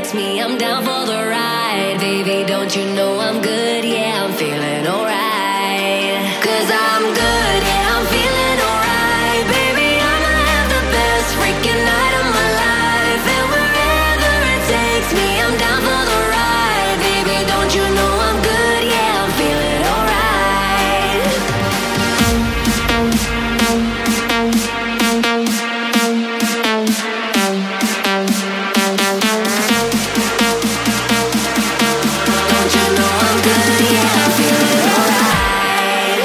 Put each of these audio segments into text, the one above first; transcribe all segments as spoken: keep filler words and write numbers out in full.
takes me, I'm down for the ride. Baby, don't you know I'm good? Yeah, I'm feeling alright. Cause I'm good, yeah, I'm feeling alright. Baby, I'ma have the best freaking night of my life. And wherever it takes me, I'm down for the ride. Baby, don't you know I'm good? Yeah, I'm feeling alright. Don't you know I'm good? Yeah, I'm feeling alright.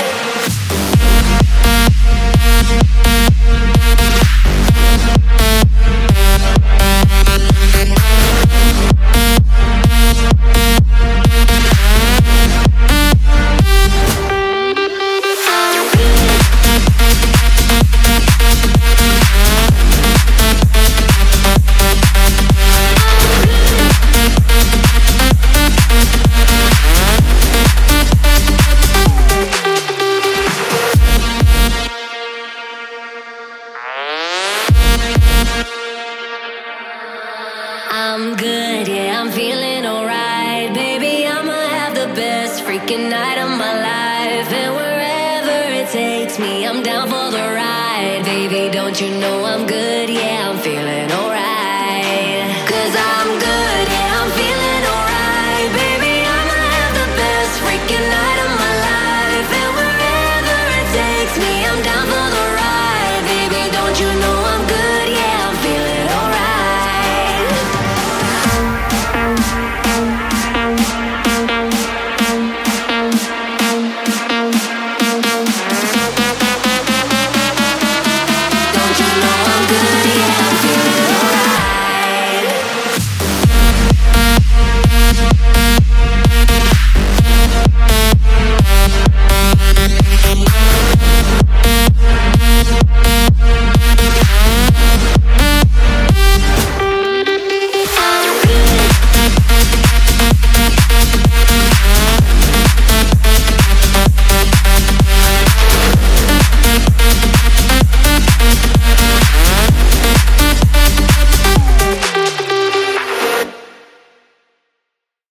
I'm good, yeah, I'm feeling alright. Baby, I'ma have the best freaking night of my life. And wherever it takes me, I'm down for the ride. Baby, don't you know I'm good? Yeah, I'm